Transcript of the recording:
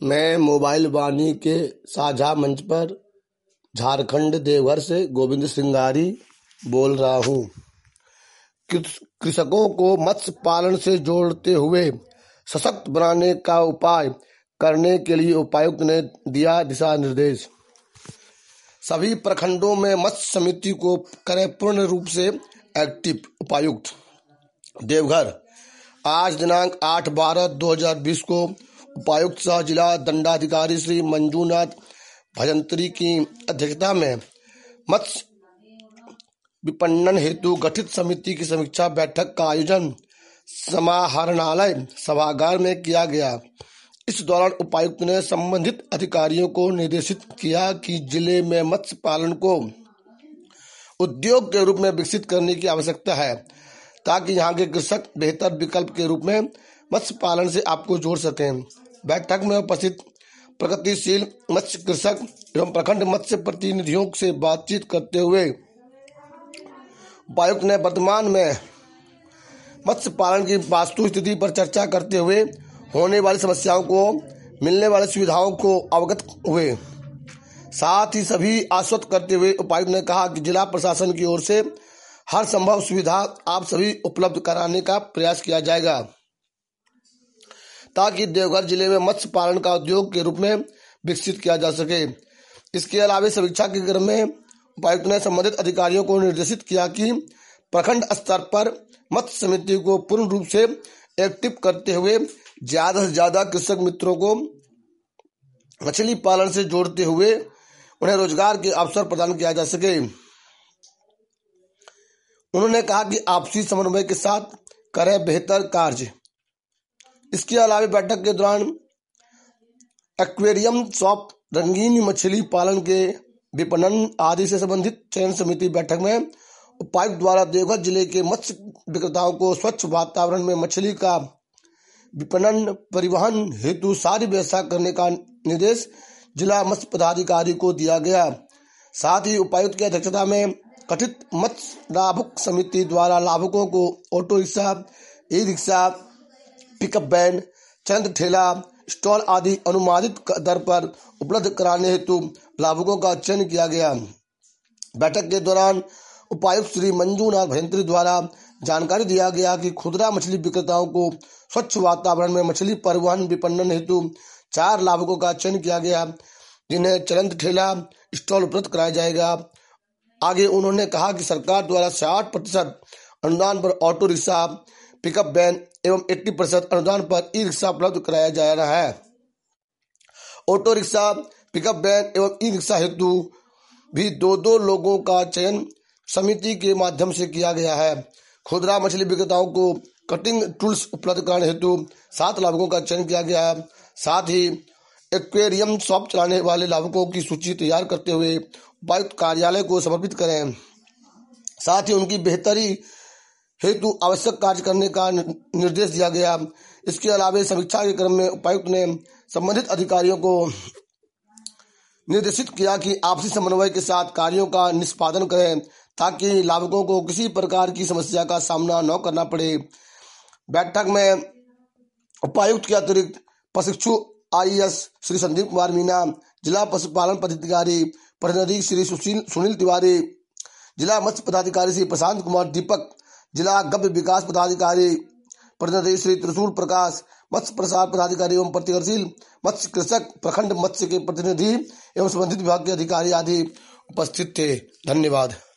मैं मोबाइल वाणी के साझा मंच पर झारखंड देवघर से गोविंद सिंगारी बोल रहा हूँ। कृषकों को मत्स्य पालन से जोड़ते हुए सशक्त बनाने का उपाय करने के लिए उपायुक्त ने दिया दिशा निर्देश। सभी प्रखंडों में मत्स्य समिति को करें पूर्ण रूप से एक्टिव। उपायुक्त देवघर आज दिनांक 8/12/2020 को उपायुक्त सह जिला दंडाधिकारी श्री मंजूनाथ भजंत्री की अध्यक्षता में मत्स्य विपणन हेतु गठित समिति की समीक्षा बैठक का आयोजन समाहरणालय सभागार में किया गया। इस दौरान उपायुक्त ने संबंधित अधिकारियों को निर्देशित किया कि जिले में मत्स्य पालन को उद्योग के रूप में विकसित करने की आवश्यकता है, ताकि यहाँ के कृषक बेहतर विकल्प के रूप में मत्स्य पालन से आपको जोड़ सकें। बैठक में उपस्थित प्रगतिशील मत्स्य कृषक एवं प्रखंड मत्स्य प्रतिनिधियों से बातचीत करते हुए उपायुक्त ने वर्तमान में मत्स्य पालन की वास्तु स्थिति पर चर्चा करते हुए होने वाली समस्याओं को, मिलने वाली सुविधाओं को अवगत हुए। साथ ही सभी आश्वस्त करते हुए उपायुक्त ने कहा कि जिला प्रशासन की ओर से हर संभव सुविधा आप सभी उपलब्ध कराने का प्रयास किया जाएगा, ताकि देवघर जिले में मत्स्य पालन का उद्योग के रूप में विकसित किया जा सके। इसके अलावा समीक्षा के क्रम में उपायुक्त ने संबंधित अधिकारियों को निर्देशित किया कि प्रखंड स्तर पर मत्स्य समिति को पूर्ण रूप से एक्टिव करते हुए ज्यादा से ज्यादा कृषक मित्रों को मछली पालन से जोड़ते हुए उन्हें रोजगार के अवसर प्रदान किया जा सके। उन्होंने कहा कि आपसी समन्वय के साथ करें बेहतर कार्य। इसके अलावा बैठक के दौरान एक्वेरियम शॉप, रंगीन मछली पालन के विपणन आदि से संबंधित चयन समिति बैठक में उपायुक्त द्वारा देवघर जिले के मत्स्य विक्रेताओं को स्वच्छ वातावरण में मछली का विपणन परिवहन हेतु सारी व्यवस्था करने का निर्देश जिला मत्स्य पदाधिकारी को दिया गया। साथ ही उपायुक्त की अध्यक्षता में गठित मत्स्य लाभुक समिति द्वारा लाभुकों को auto rickshaw, e rickshaw, pickup van, चंद ठेला, स्टॉल आदि अनुमानित दर पर उपलब्ध कराने हेतु लाभुकों का चयन किया गया। बैठक के दौरान उपायुक्त श्री मंजूनाथ भजंत्री द्वारा जानकारी दिया गया कि खुदरा मछली विक्रेताओं को स्वच्छ वातावरण में मछली परिवहन विपणन हेतु 4 लाभुकों का चयन किया गया, जिन्हें चलंत ठेला, स्टॉल उपलब्ध कराया जाएगा। आगे उन्होंने कहा कि सरकार द्वारा 60% अनुदान पर ऑटो रिक्शा, पिकअप वैन एवं 80% अनुदान पर ई रिक्शा उपलब्ध कराया जा रहा है। ऑटो रिक्शा, पिकअप वैन एवं ई रिक्शा हेतु भी 2-2 लोगों का चयन समिति के माध्यम से किया गया है। खुदरा मछली विक्रेताओं को कटिंग टूल्स उपलब्ध कराने हेतु 7 लाभुकों का चयन किया गया है। साथ ही एक्वेरियम शॉप चलाने वाले लाभुकों की सूची तैयार करते हुए उपायुक्त कार्यालय को समर्पित करें। साथ ही उनकी बेहतरी हेतु आवश्यक कार्य करने का निर्देश दिया गया। इसके अलावा समीक्षा के क्रम में उपायुक्त ने संबंधित अधिकारियों को निर्देशित किया कि आपसी समन्वय के साथ कार्यों का निष्पादन करें, ताकि लाभुकों को किसी प्रकार की समस्या का सामना न करना पड़े। बैठक में उपायुक्त के अतिरिक्त प्रशिक्षु आईएएस श्री संदीप कुमार मीना, जिला पशुपालन पदाधिकारी प्रतिनिधि श्री सुनील तिवारी, जिला मत्स्य पदाधिकारी श्री प्रशांत कुमार दीपक, जिला गव्य विकास पदाधिकारी प्रतिनिधि श्री त्रिशूल प्रकाश, मत्स्य प्रसार पदाधिकारी एवं प्रतिगतिशील मत्स्य कृषक, प्रखंड मत्स्य के प्रतिनिधि एवं संबंधित विभाग के अधिकारी आदि उपस्थित थे। धन्यवाद।